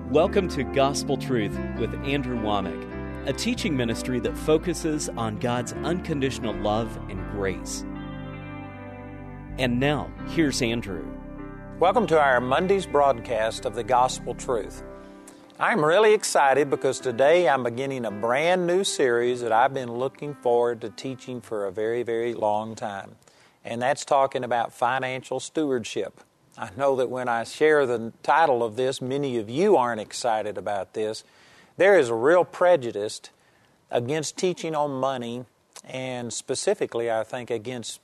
Welcome to Gospel Truth with Andrew Womack, a teaching ministry that focuses on God's unconditional love and grace. And now, here's Andrew. Welcome to our Monday's broadcast of the Gospel Truth. I'm really excited because today I'm beginning a brand new series that I've been looking forward to teaching for a very, very long time. And that's talking about financial stewardship. I know that when I share the title of this, many of you aren't excited about this. There is a real prejudice against teaching on money, and specifically, I think, against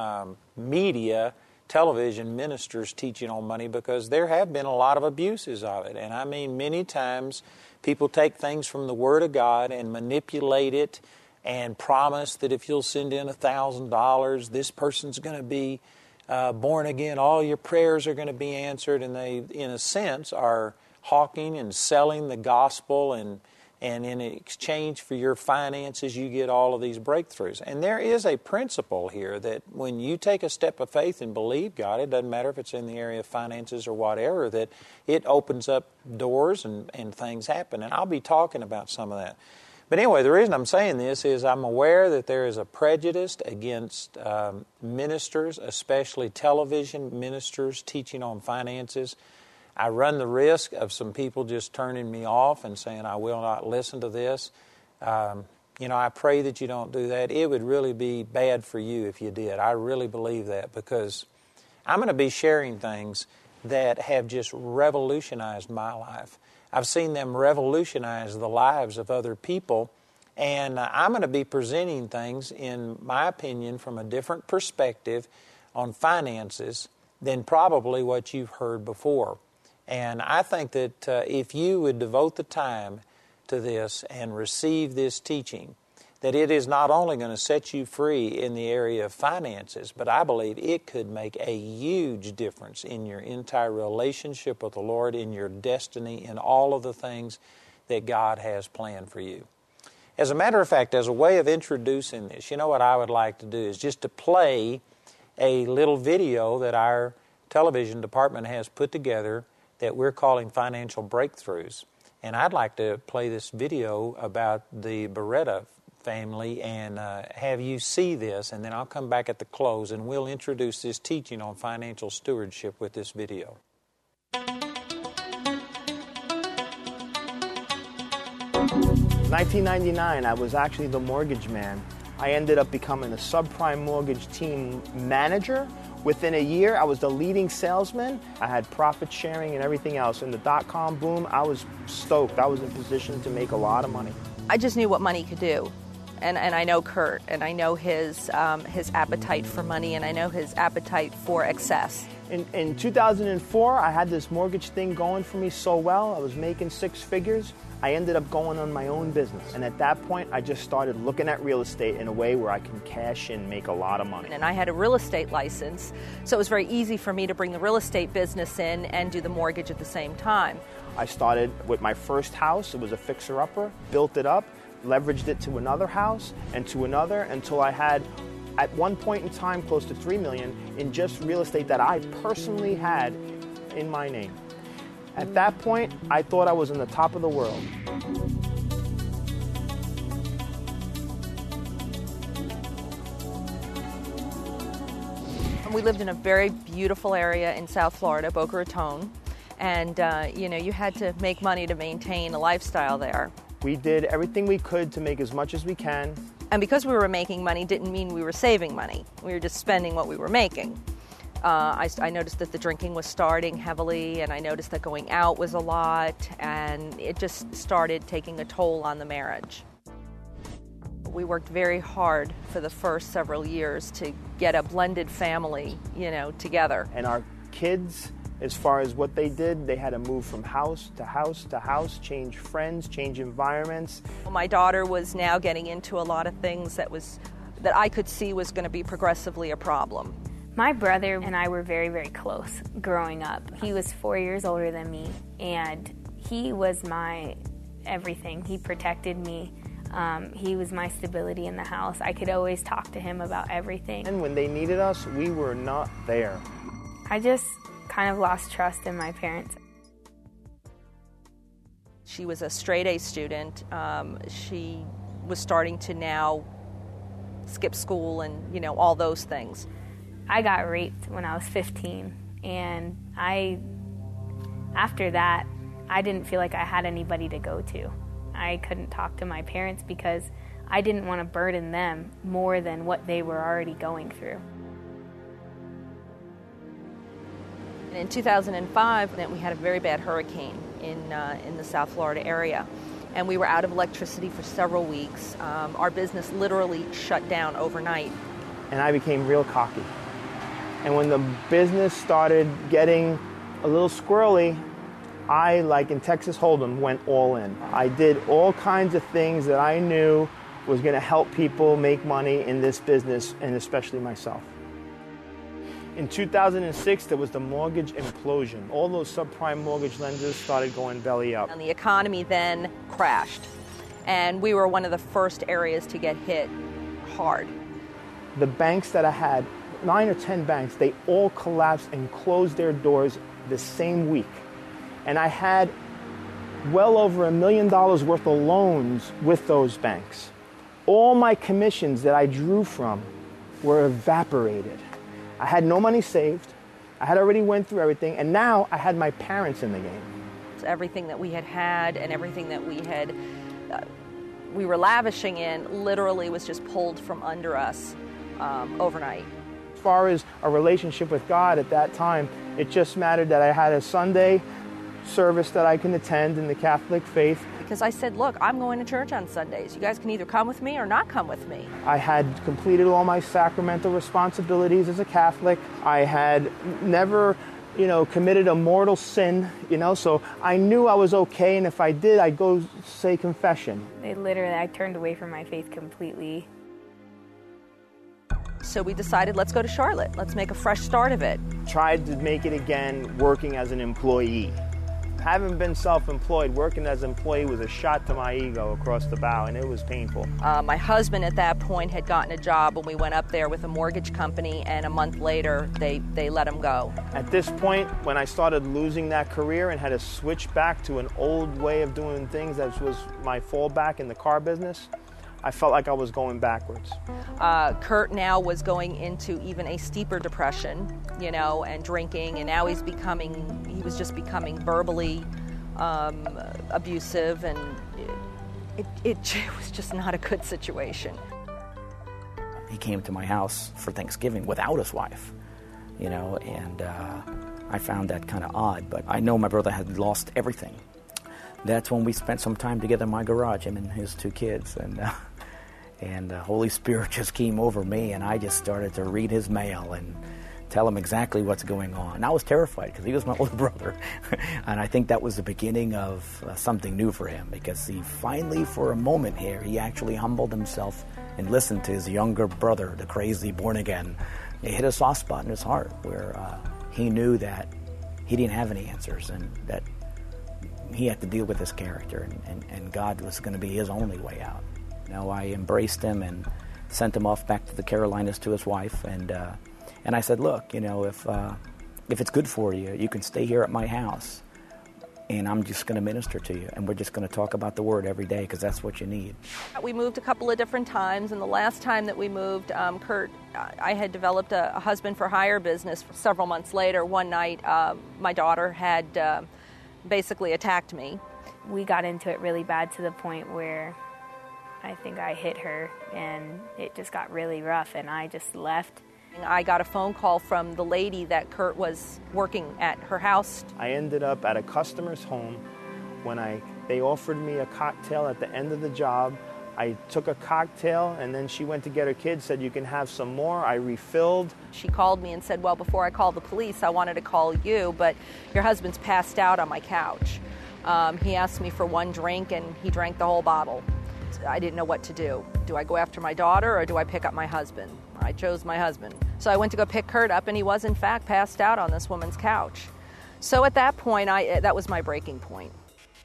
media, television ministers teaching on money, because there have been a lot of abuses of it. And I mean, many times people take things from the Word of God and manipulate it and promise that if you'll send in $1,000, this person's going to be born again, all your prayers are going to be answered, and they, in a sense, are hawking and selling the gospel, and in exchange for your finances, you get all of these breakthroughs. And there is a principle here that when you take a step of faith and believe God, it doesn't matter if it's in the area of finances or whatever, that it opens up doors and things happen. And I'll be talking about some of that. But anyway, the reason I'm saying this is I'm aware that there is a prejudice against ministers, especially television ministers teaching on finances. I run the risk of some people just turning me off and saying, I will not listen to this. I pray that you don't do that. It would really be bad for you if you did. I really believe that, because I'm going to be sharing things that have just revolutionized my life. I've seen them revolutionize the lives of other people, and I'm going to be presenting things, in my opinion, from a different perspective on finances than probably what you've heard before. And I think that if you would devote the time to this and receive this teaching, that it is not only going to set you free in the area of finances, but I believe it could make a huge difference in your entire relationship with the Lord, in your destiny, in all of the things that God has planned for you. As a matter of fact, as a way of introducing this, you know what I would like to do is just to play a little video that our television department has put together that we're calling Financial Breakthroughs. And I'd like to play this video about the Beretta family and have you see this, and then I'll come back at the close and we'll introduce this teaching on financial stewardship with this video. 1999, I was actually the mortgage man. I ended up becoming a subprime mortgage team manager. Within a year, I was the leading salesman. I had profit sharing and everything else. In the dot-com boom, I was stoked. I was in position to make a lot of money. I just knew what money could do. And I know Kurt, and I know his appetite for money, and I know his appetite for excess. In 2004, I had this mortgage thing going for me so well. I was making six figures. I ended up going on my own business. And at that point, I just started looking at real estate in a way where I can cash in, make a lot of money. And I had a real estate license, so it was very easy for me to bring the real estate business in and do the mortgage at the same time. I started with my first house. It was a fixer-upper, built it up, leveraged it to another house and to another until I had, at one point in time, close to $3 million in just real estate that I personally had in my name. At that point, I thought I was on the top of the world. We lived in a very beautiful area in South Florida, Boca Raton, and you had to make money to maintain a lifestyle there. We did everything we could to make as much as we can. And because we were making money didn't mean we were saving money. We were just spending what we were making. I noticed that the drinking was starting heavily, and I noticed that going out was a lot, and it just started taking a toll on the marriage. We worked very hard for the first several years to get a blended family, together. And our kids, as far as what they did, they had to move from house to house to house, change friends, change environments. My daughter was now getting into a lot of things that I could see was going to be progressively a problem. My brother and I were very, very close growing up. He was 4 years older than me, and he was my everything. He protected me. He was my stability in the house. I could always talk to him about everything. And when they needed us, we were not there. I just kind of lost trust in my parents. She was a straight A student. She was starting to now skip school and, all those things. I got raped when I was 15, and after that, I didn't feel like I had anybody to go to. I couldn't talk to my parents because I didn't want to burden them more than what they were already going through. In 2005, we had a very bad hurricane in the South Florida area, and we were out of electricity for several weeks. Our business literally shut down overnight. And I became real cocky. And when the business started getting a little squirrely, I, like in Texas Hold'em, went all in. I did all kinds of things that I knew was going to help people make money in this business, and especially myself. In 2006, there was the mortgage implosion. All those subprime mortgage lenders started going belly up. And the economy then crashed, and we were one of the first areas to get hit hard. The banks that I had, 9 or 10 banks, they all collapsed and closed their doors the same week. And I had well over $1 million worth of loans with those banks. All my commissions that I drew from were evaporated. I had no money saved. I had already went through everything, and now I had my parents in the game. Everything that we had and everything that we were lavishing in literally was just pulled from under us overnight. As far as a relationship with God at that time, it just mattered that I had a Sunday service that I can attend in the Catholic faith. Because I said, look, I'm going to church on Sundays. You guys can either come with me or not come with me. I had completed all my sacramental responsibilities as a Catholic. I had never, committed a mortal sin, so I knew I was okay, and if I did, I'd go say confession. I turned away from my faith completely. So we decided, let's go to Charlotte. Let's make a fresh start of it. Tried to make it again working as an employee. Having been self-employed, working as an employee was a shot to my ego across the bow, and it was painful. My husband at that point had gotten a job when we went up there with a mortgage company, and a month later, they let him go. At this point, when I started losing that career and had to switch back to an old way of doing things that was my fallback in the car business, I felt like I was going backwards. Kurt now was going into even a steeper depression, and drinking, and now he was just becoming verbally abusive, and it was just not a good situation. He came to my house for Thanksgiving without his wife, and I found that kind of odd, but I know my brother had lost everything. That's when we spent some time together in my garage, him and his 2 kids, and the Holy Spirit just came over me, and I just started to read his mail and tell him exactly what's going on. And I was terrified because he was my older brother, and I think that was the beginning of something new for him, because he finally, for a moment here, he actually humbled himself and listened to his younger brother, the crazy born-again. It hit a soft spot in his heart where he knew that he didn't have any answers, and that he had to deal with his character, and God was going to be his only way out. I embraced him and sent him off back to the Carolinas to his wife, and I said, look, if it's good for you, you can stay here at my house, and I'm just going to minister to you, and we're just going to talk about the Word every day, because that's what you need. We moved a couple of different times, and the last time that we moved, Kurt, I had developed a husband-for-hire business. Several months later, one night, my daughter had basically attacked me. We got into it really bad to the point where I think I hit her, and it just got really rough, and I just left. I got a phone call from the lady that Kurt was working at her house. I ended up at a customer's home when they offered me a cocktail at the end of the job. I took a cocktail, and then she went to get her kids, said, you can have some more. I refilled. She called me and said, well, before I call the police, I wanted to call you, but your husband's passed out on my couch. He asked me for one drink, and he drank the whole bottle. I didn't know what to do. Do I go after my daughter, or do I pick up my husband? I chose my husband. So I went to go pick Kurt up, and he was, in fact, passed out on this woman's couch. So at that point, that was my breaking point.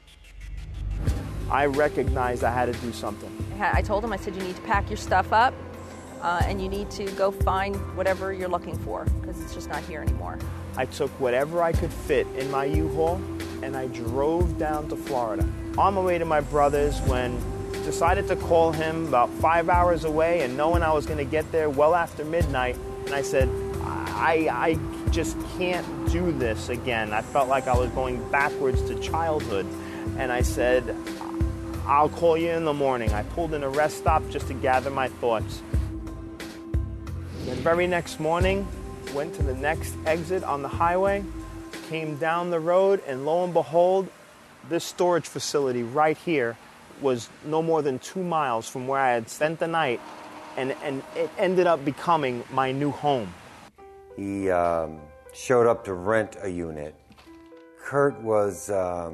I recognized I had to do something. I told him, I said, you need to pack your stuff up, and you need to go find whatever you're looking for, because it's just not here anymore. I took whatever I could fit in my U-Haul, and and I drove down to Florida. On my way to my brother's, when decided to call him about 5 hours away and knowing I was going to get there well after midnight, and I said, I just can't do this again. I felt like I was going backwards to childhood. And I said, I'll call you in the morning. I pulled in a rest stop just to gather my thoughts. The very next morning, went to the next exit on the highway, came down the road, and lo and behold, this storage facility right here was no more than 2 miles from where I had spent the night, and it ended up becoming my new home. He showed up to rent a unit. Kurt was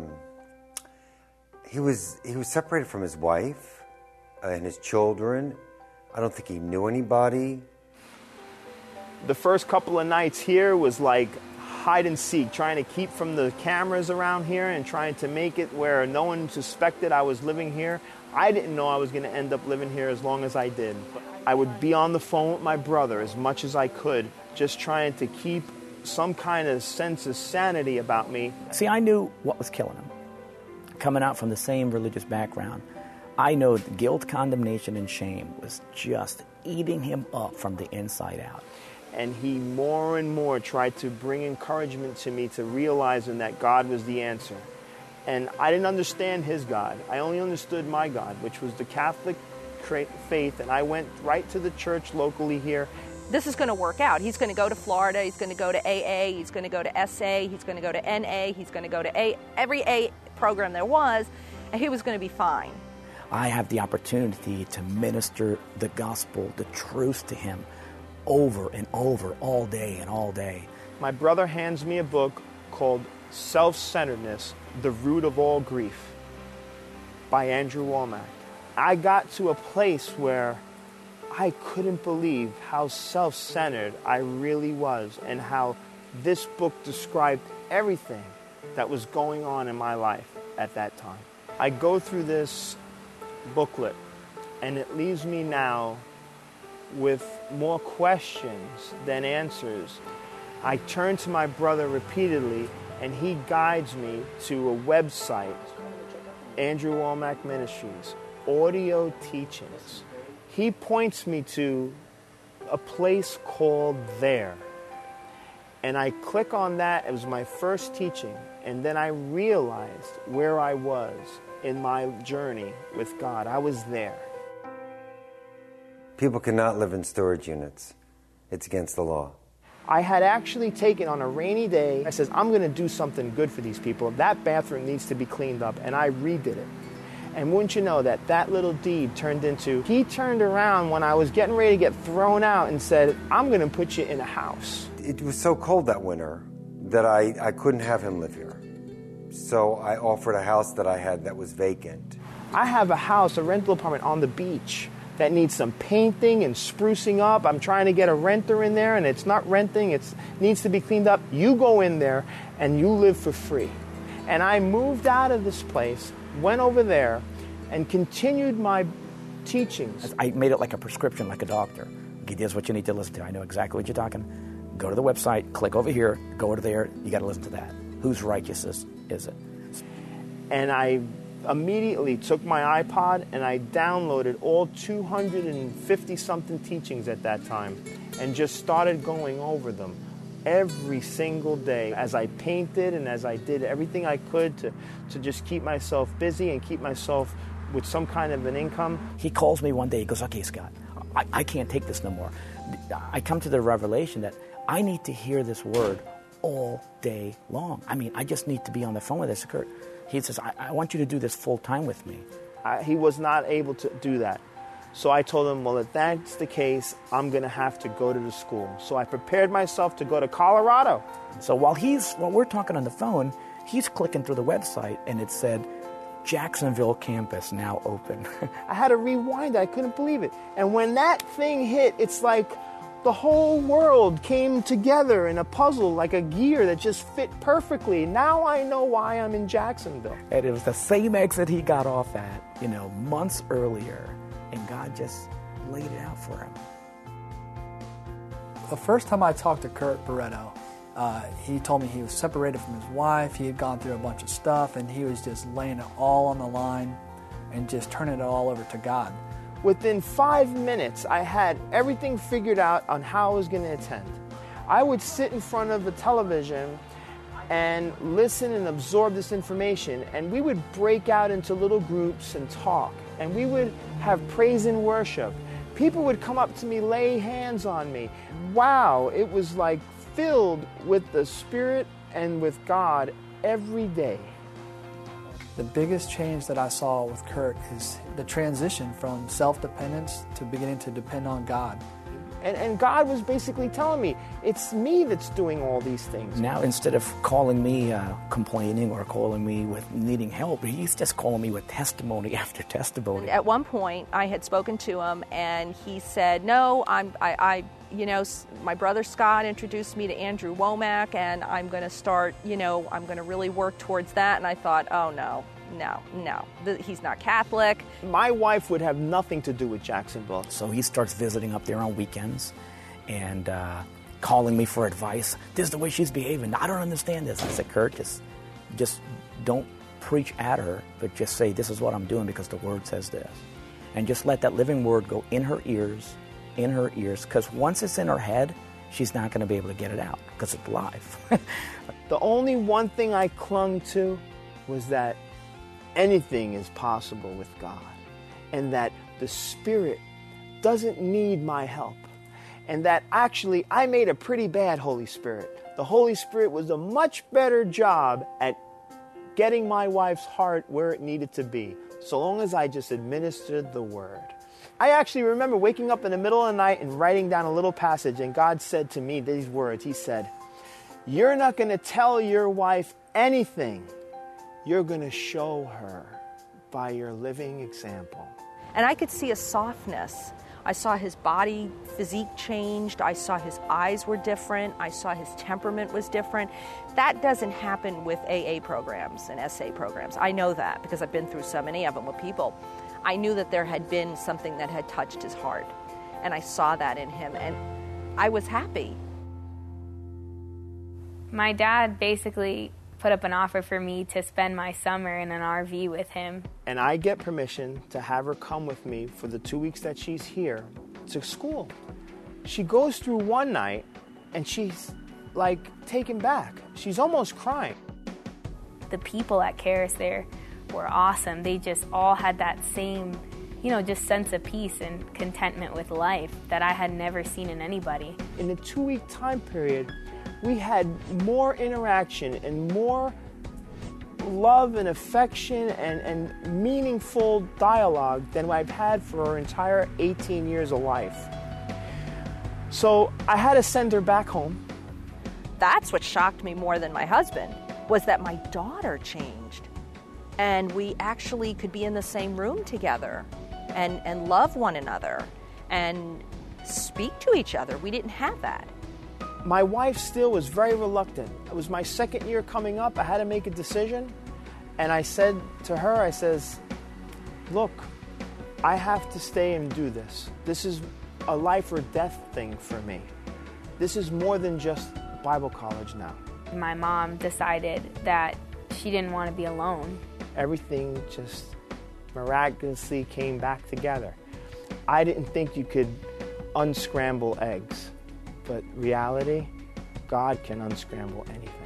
he was separated from his wife and his children. I don't think he knew anybody. The first couple of nights here was like hide and seek, trying to keep from the cameras around here and trying to make it where no one suspected I was living here. I didn't know I was going to end up living here as long as I did. I would be on the phone with my brother as much as I could, just trying to keep some kind of sense of sanity about me. See, I knew what was killing him. Coming out from the same religious background, I know the guilt, condemnation, and shame was just eating him up from the inside out. And he more and more tried to bring encouragement to me to realizing that God was the answer. And I didn't understand his God. I only understood my God, which was the Catholic faith. And I went right to the church locally here. This is going to work out. He's going to go to Florida. He's going to go to AA. He's going to go to SA. He's going to go to NA. He's going to go to every A program there was, and he was going to be fine. I have the opportunity to minister the gospel, the truth to him over and over, all day and all day. My brother hands me a book called Self-Centeredness, The Root of All Grief by Andrew Wommack. I got to a place where I couldn't believe how self-centered I really was and how this book described everything that was going on in my life at that time. I go through this booklet and it leaves me now with more questions than answers. I turn to my brother repeatedly and he guides me to a website, Andrew Wommack Ministries, audio teachings. He points me to a place called There. And I click on that. It was my first teaching. And then I realized where I was in my journey with God. I was there. People cannot live in storage units. It's against the law. I had actually taken on a rainy day, I said, I'm going to do something good for these people. That bathroom needs to be cleaned up. And I redid it. And wouldn't you know that little deed turned into, he turned around when I was getting ready to get thrown out and said, I'm going to put you in a house. It was so cold that winter that I couldn't have him live here. So I offered a house that I had that was vacant. I have a house, a rental apartment on the beach that needs some painting and sprucing up. I'm trying to get a renter in there and it's not renting, it needs to be cleaned up. You go in there and you live for free. And I moved out of this place, went over there, and continued my teachings. I made it like a prescription, like a doctor. Okay, here's what you need to listen to. I know exactly what you're talking. Go to the website, click over here, go over there, you got to listen to that. Whose righteousness is it? And I immediately took my iPod and I downloaded all 250-something teachings at that time and just started going over them every single day as I painted and as I did everything I could to just keep myself busy and keep myself with some kind of an income. He calls me one day, he goes, okay, Scott, I can't take this no more. I come to the revelation that I need to hear this word all day long. I mean, I just need to be on the phone with this. Kurt, he says, I want you to do this full time with me. He was not able to do that. So I told him, well, if that's the case, I'm going to have to go to the school. So I prepared myself to go to Colorado. So while we're talking on the phone, he's clicking through the website and it said, Jacksonville campus now open. I had to rewind it. I couldn't believe it. And when that thing hit, it's like the whole world came together in a puzzle, like a gear that just fit perfectly. Now I know why I'm in Jacksonville. And it was the same exit he got off at, months earlier. And God just laid it out for him. The first time I talked to Kurt Barreto, He told me he was separated from his wife. He had gone through a bunch of stuff, and he was just laying it all on the line and just turning it all over to God. Within 5 minutes, I had everything figured out on how I was going to attend. I would sit in front of the television and listen and absorb this information, and we would break out into little groups and talk, and we would have praise and worship. People would come up to me, lay hands on me. Wow, it was like filled with the Spirit and with God every day. The biggest change that I saw with Kurt is the transition from self-dependence to beginning to depend on God. And God was basically telling me, it's me that's doing all these things. Now, instead of calling me complaining or calling me with needing help, he's just calling me with testimony after testimony. At one point, I had spoken to him, and he said, no, my brother Scott introduced me to Andrew Womack, and I'm going to start, I'm going to really work towards that. And I thought, oh, no, he's not Catholic. My wife would have nothing to do with Jacksonville. So he starts visiting up there on weekends and calling me for advice. This is the way she's behaving. I don't understand this. I said, Kurt, just don't preach at her, but just say, this is what I'm doing because the Word says this. And just let that living Word go in her ears, because once it's in her head, she's not going to be able to get it out because it's live. The only one thing I clung to was that anything is possible with God, and that the Spirit doesn't need my help, and that actually I made a pretty bad Holy Spirit. The Holy Spirit was a much better job at getting my wife's heart where it needed to be, so long as I just administered the Word. I actually remember waking up in the middle of the night and writing down a little passage, and God said to me these words. He said, you're not going to tell your wife anything. You're going to show her by your living example. And I could see a softness. I saw his body physique changed. I saw his eyes were different. I saw his temperament was different. That doesn't happen with AA programs and SA programs. I know that because I've been through so many of them with people. I knew that there had been something that had touched his heart, and I saw that in him, and I was happy. My dad basically put up an offer for me to spend my summer in an RV with him. And I get permission to have her come with me for the 2 weeks that she's here to school. She goes through one night and she's like taken back. She's almost crying. The people at Charis there were awesome. They just all had that same, just sense of peace and contentment with life that I had never seen in anybody. In the 2-week time period, we had more interaction and more love and affection and meaningful dialogue than I've had for our entire 18 years of life. So I had to send her back home. That's what shocked me more than my husband, was that my daughter changed. And we actually could be in the same room together and love one another and speak to each other. We didn't have that. My wife still was very reluctant. It was my second year coming up. I had to make a decision. And I said to her, I says, look, I have to stay and do this. This is a life or death thing for me. This is more than just Bible college now. My mom decided that she didn't want to be alone. Everything just miraculously came back together. I didn't think you could unscramble eggs. But reality, God can unscramble anything.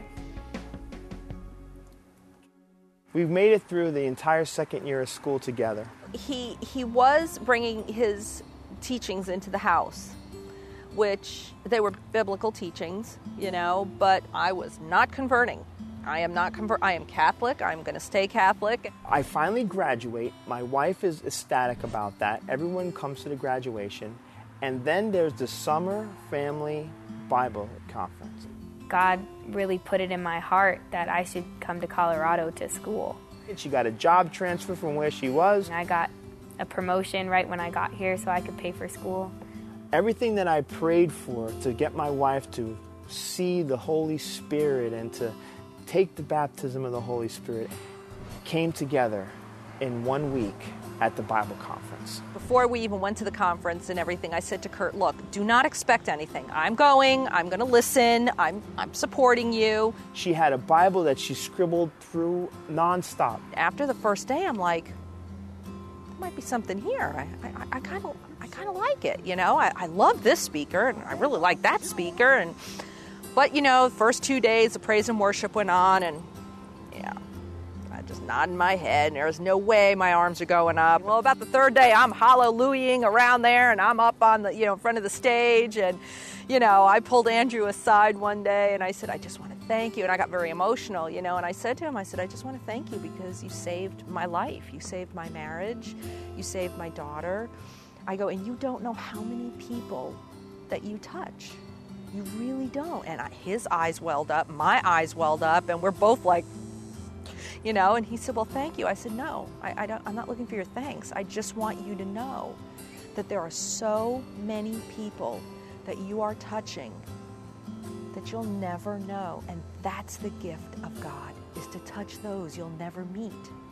We've made it through the entire second year of school together. He was bringing his teachings into the house, which they were biblical teachings, but I was not converting. I am Catholic. I'm going to stay Catholic. I finally graduate. My wife is ecstatic about that. Everyone comes to the graduation. And then there's the Summer Family Bible Conference. God really put it in my heart that I should come to Colorado to school. She got a job transfer from where she was. And I got a promotion right when I got here so I could pay for school. Everything that I prayed for to get my wife to see the Holy Spirit and to take the baptism of the Holy Spirit came together in 1 week at the Bible conference. Before we even went to the conference and everything, I said to Kurt, look, do not expect anything. I'm going to listen, I'm supporting you. She had a Bible that she scribbled through nonstop. After the first day, I'm like, there might be something here. I kind of like it, you know. I love this speaker, and I really like that speaker. But, you know, the first 2 days, the praise and worship went on, and, yeah, I just nodded my head, and there was no way my arms are going up. Well, about the third day, I'm hallelujahing around there, and I'm up on the, you know, in front of the stage, and, you know, I pulled Andrew aside one day, and I said, I just want to thank you, and I got very emotional, you know, and I said to him, I said, I just want to thank you because you saved my life, you saved my marriage, you saved my daughter. I go, and you don't know how many people that you touch. You really don't. And his eyes welled up, my eyes welled up, and we're both like, you know, and he said, well, thank you. I said, no, I'm not looking for your thanks. I just want you to know that there are so many people that you are touching that you'll never know. And that's the gift of God, is to touch those you'll never meet.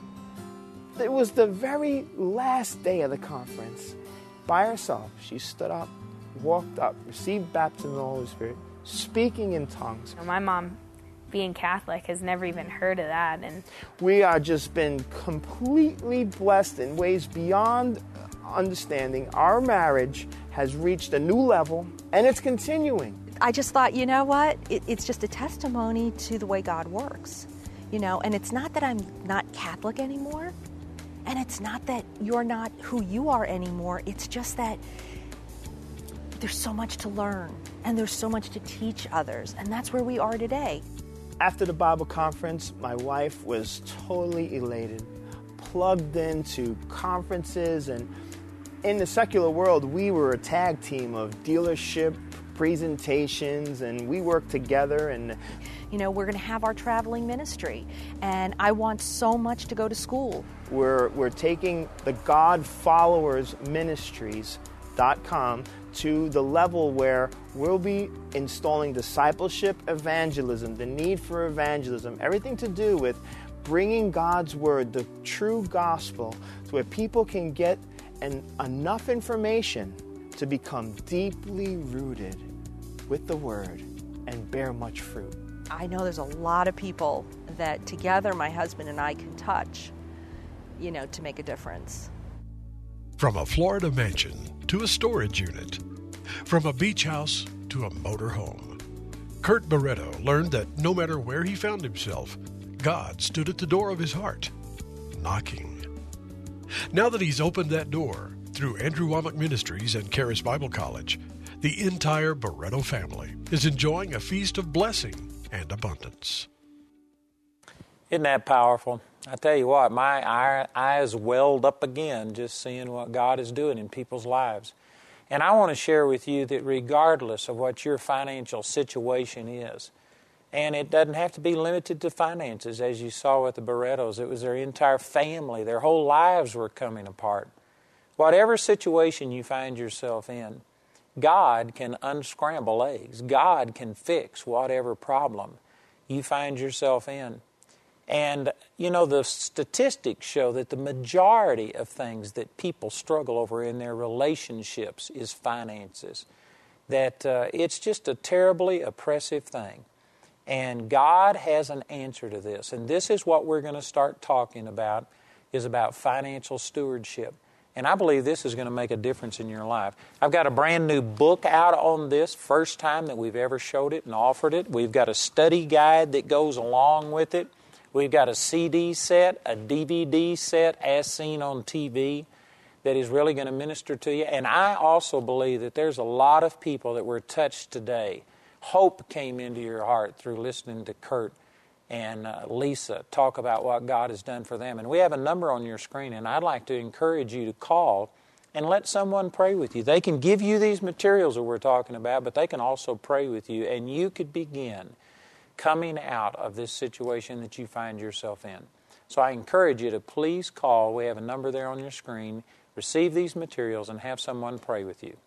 It was the very last day of the conference. By herself, she stood up, walked up, received baptism of the Holy Spirit, speaking in tongues. My mom, being Catholic, has never even heard of that. And we are just been completely blessed in ways beyond understanding. Our marriage has reached a new level, and it's continuing. I just thought, you know what? It's just a testimony to the way God works, you know, and it's not that I'm not Catholic anymore, and it's not that you're not who you are anymore. It's just that there's so much to learn, and there's so much to teach others, and that's where we are today. After the Bible conference, my wife was totally elated, plugged into conferences, and in the secular world, we were a tag team of dealership presentations, and we worked together. And you know, we're going to have our traveling ministry, and I want so much to go to school. We're taking the God Followers Ministries.com to the level where we'll be installing discipleship evangelism, the need for evangelism, everything to do with bringing God's Word, the true gospel, to where people can get enough information to become deeply rooted with the Word and bear much fruit. I know there's a lot of people that together my husband and I can touch, you know, to make a difference. From a Florida mansion to a storage unit, from a beach house to a motor home, Kurt Barreto learned that no matter where he found himself, God stood at the door of his heart, knocking. Now that he's opened that door through Andrew Wommack Ministries and Charis Bible College, the entire Barreto family is enjoying a feast of blessing and abundance. Isn't that powerful? I tell you what, my eyes welled up again just seeing what God is doing in people's lives. And I want to share with you that regardless of what your financial situation is, and it doesn't have to be limited to finances, as you saw with the Barretos, it was their entire family, their whole lives were coming apart. Whatever situation you find yourself in, God can unscramble eggs. God can fix whatever problem you find yourself in. And, you know, the statistics show that the majority of things that people struggle over in their relationships is finances. That it's just a terribly oppressive thing. And God has an answer to this. And this is what we're going to start talking about, is about financial stewardship. And I believe this is going to make a difference in your life. I've got a brand new book out on this, first time that we've ever showed it and offered it. We've got a study guide that goes along with it. We've got a CD set, a DVD set, as seen on TV, that is really going to minister to you. And I also believe that there's a lot of people that were touched today. Hope came into your heart through listening to Kurt and Lisa talk about what God has done for them. And we have a number on your screen, and I'd like to encourage you to call and let someone pray with you. They can give you these materials that we're talking about, but they can also pray with you, and you could begin coming out of this situation that you find yourself in. So I encourage you to please call. We have a number there on your screen. Receive these materials and have someone pray with you.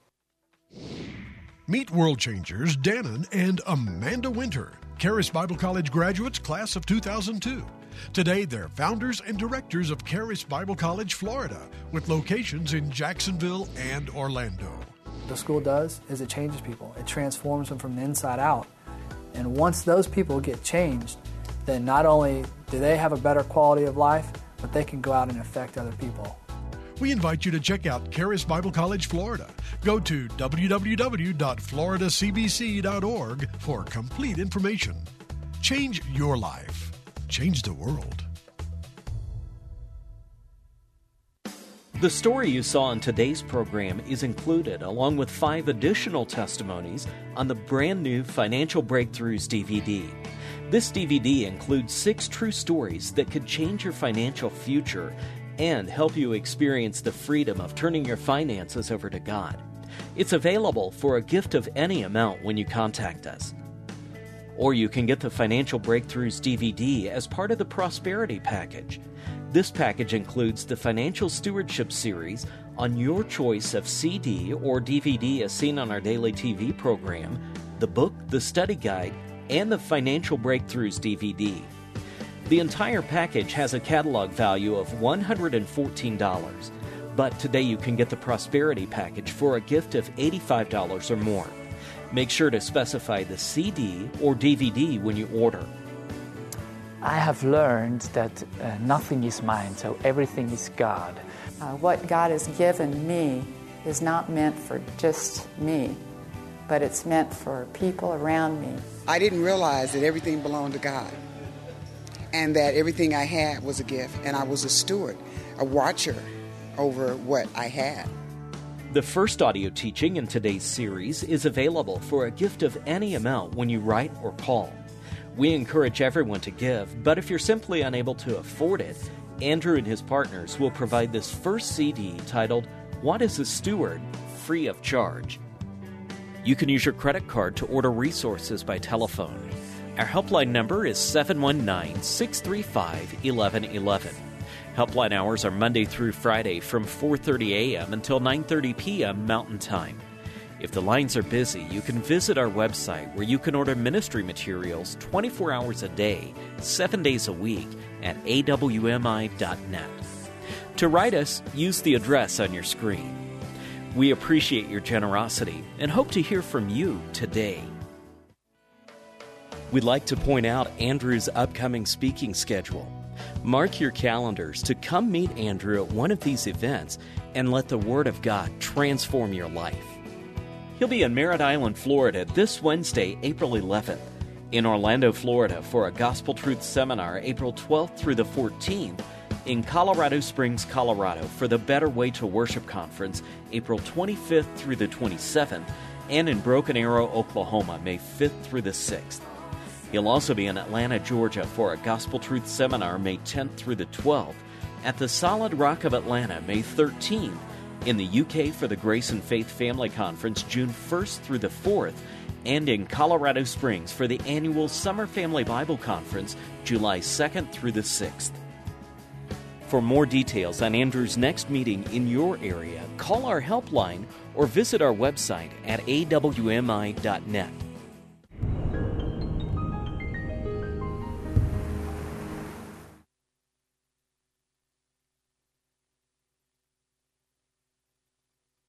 Meet world changers Dannon and Amanda Winter, Charis Bible College graduates, class of 2002. Today, they're founders and directors of Charis Bible College, Florida, with locations in Jacksonville and Orlando. What the school does is it changes people. It transforms them from the inside out. And once those people get changed, then not only do they have a better quality of life, but they can go out and affect other people. We invite you to check out Charis Bible College, Florida. Go to www.floridacbc.org for complete information. Change your life. Change the world. The story you saw in today's program is included, along with 5 additional testimonies, on the brand new Financial Breakthroughs DVD. This DVD includes 6 true stories that could change your financial future and help you experience the freedom of turning your finances over to God. It's available for a gift of any amount when you contact us. Or you can get the Financial Breakthroughs DVD as part of the Prosperity Package. This package includes the Financial Stewardship Series on your choice of CD or DVD as seen on our daily TV program, the book, the study guide, and the Financial Breakthroughs DVD. The entire package has a catalog value of $114, but today you can get the Prosperity Package for a gift of $85 or more. Make sure to specify the CD or DVD when you order. I have learned that nothing is mine, so everything is God. What God has given me is not meant for just me, but it's meant for people around me. I didn't realize that everything belonged to God and that everything I had was a gift, and I was a steward, a watcher over what I had. The first audio teaching in today's series is available for a gift of any amount when you write or call. We encourage everyone to give, but if you're simply unable to afford it, Andrew and his partners will provide this first CD titled, What is a Steward? Free of charge. You can use your credit card to order resources by telephone. Our helpline number is 719-635-1111. Helpline hours are Monday through Friday from 4:30 a.m. until 9:30 p.m. Mountain Time. If the lines are busy, you can visit our website where you can order ministry materials 24 hours a day, 7 days a week at awmi.net. To write us, use the address on your screen. We appreciate your generosity and hope to hear from you today. We'd like to point out Andrew's upcoming speaking schedule. Mark your calendars to come meet Andrew at one of these events and let the Word of God transform your life. He'll be in Merritt Island, Florida this Wednesday, April 11th, in Orlando, Florida for a Gospel Truth Seminar April 12th through the 14th, in Colorado Springs, Colorado for the Better Way to Worship Conference April 25th through the 27th, and in Broken Arrow, Oklahoma, May 5th through the 6th. He'll also be in Atlanta, Georgia for a Gospel Truth Seminar May 10th through the 12th, at the Solid Rock of Atlanta May 13th, in the UK for the Grace and Faith Family Conference June 1st through the 4th, and in Colorado Springs for the annual Summer Family Bible Conference July 2nd through the 6th. For more details on Andrew's next meeting in your area, call our helpline or visit our website at awmi.net.